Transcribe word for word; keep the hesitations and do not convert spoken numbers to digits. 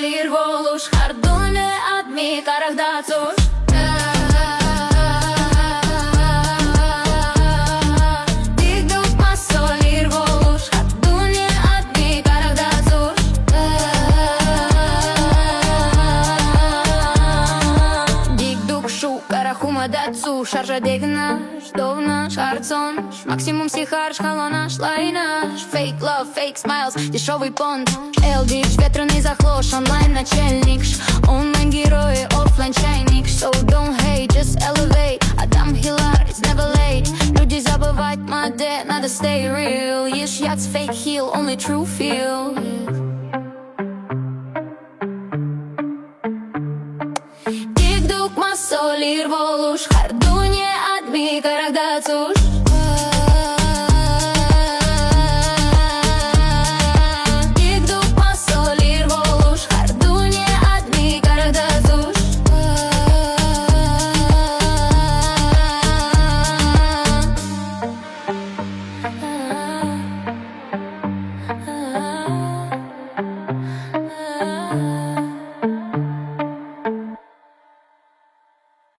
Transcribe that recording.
solir voluş Hardune admi karagda tuş Дацу, шаржа дегнаш, довнаш, харцон Максимум сихар, шхалонаш, лайнаш Fake love, fake smiles, дешевый понт Элдиш, ветреный захлош, онлайн начальник Онлайн-герои, оффлайн чайник So don't hate, just elevate Адам Хилар, it's never late Люди забывать моде, надо stay real Ешь яц, fake heal, only true feel Solir voluş Hardune admi karagda tuş